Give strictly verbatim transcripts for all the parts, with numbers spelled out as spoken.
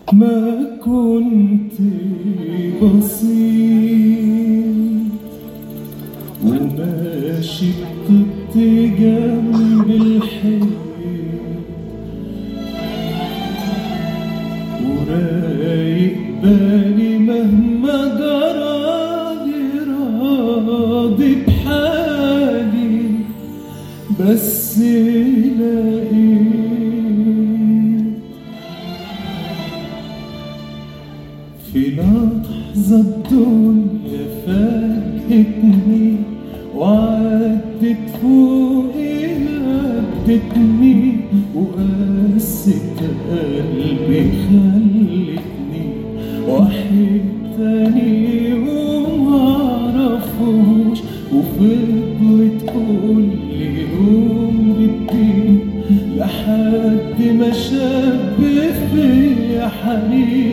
ما كنت بسيط وماشي بطبط جنب الحيط ورايق بالي مهما جرالي راضي بحالي بس لقيت في لحظة الدنيا فاجأتني وعدت فوقيها ادتني وقست قلبي خلتني واحد تاني ومعرفوش وفضلت كل يوم بالدين لحد ما شاب فيا حنين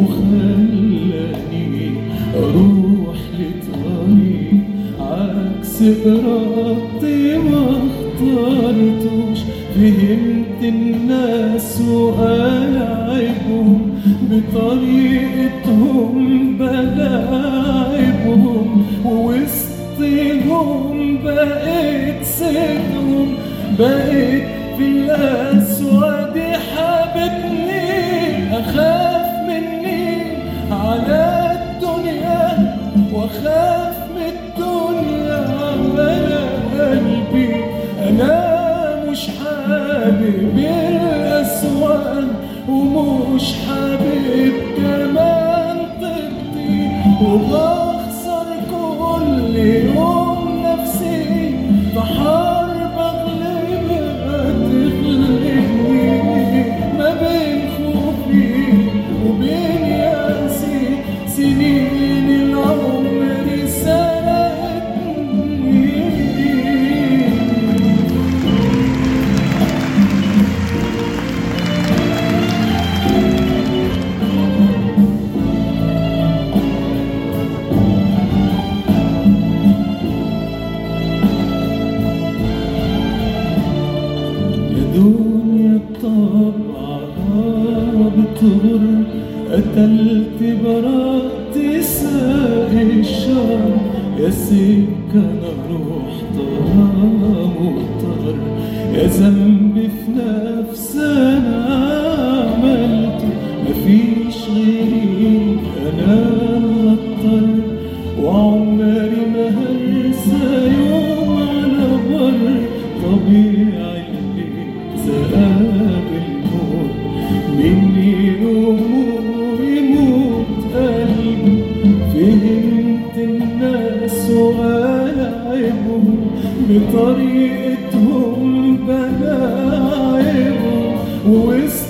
وخلاني اروح لطريق عكس ارادتي ما اخترتوش. فهمت الناس وألاعبهم بطريقتهم بلاعبهم ووسطهم بقيت سيدهم بقيت في الأسود حابتني أخاف مني على الدنيا وأخاف من الدنيا على قلبي. أنا مش حابب الأسود ومش حابب كمان طبتي وبخسر كل يوم نفسي بحارب أغلبها تغلبني ما بين خوفي وبين يأسي سنين العمر سرقتني. دنيا بطبعها بتغر قتلت براءتي ساقي الشر يا سكة أنا روحتها مضطر يا ذنبي في نفسي أنا عملته مفيش غيري أنا الغطر وعمري ما هنسى يوم على بر طبيعي ذهاب الموت مني يموت يموت قلبي. فهمت الناس وألاعبهم بطريقتهم بلاعبهم